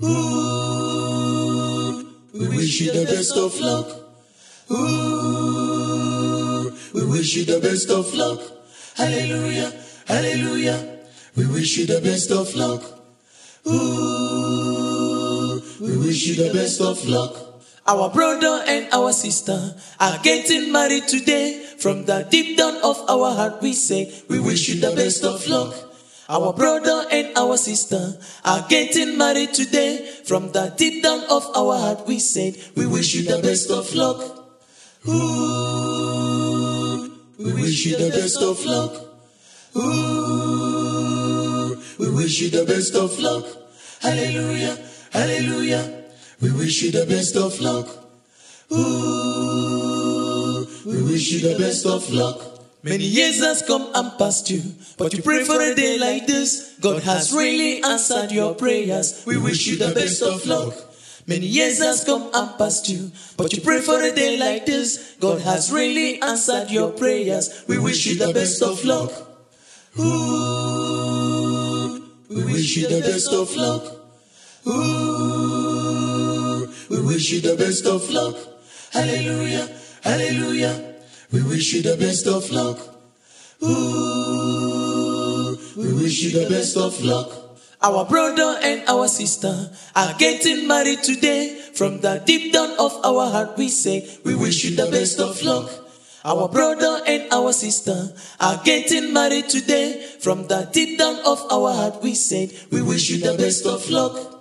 Ooh, we wish you the best of luck. Ooh, we wish you the best of luck. Hallelujah, hallelujah. We wish you the best of luck. Ooh, we wish you the best of luck. Our brother and our sister are getting married today. From the deep down of our heart we say, we wish you the best of luck. Our brother and our sister are getting married today. From the deep down of our heart we said, we wish you the best of luck. Ooh, we wish you the best of luck. Ooh, we wish you the best of luck. Hallelujah, hallelujah. We wish you the best of luck. Ooh, we wish you the best of luck. Many years has come and passed you, but you pray for a day like this. God has really answered your prayers. We wish you the best of luck. Many years has come and passed you, but you pray for a day like this. God has really answered your prayers. We wish you the best of luck. Ooh, we wish you the best of luck. Ooh, we wish you the best of luck. Hallelujah, hallelujah. We wish you the best of luck. Ooh, we wish you the best of luck. Our brother and our sister are getting married today. From the deep down of our heart we say, we wish you the best of luck. Our brother and our sister are getting married today. From the deep down of our heart we said, we wish you the best of luck.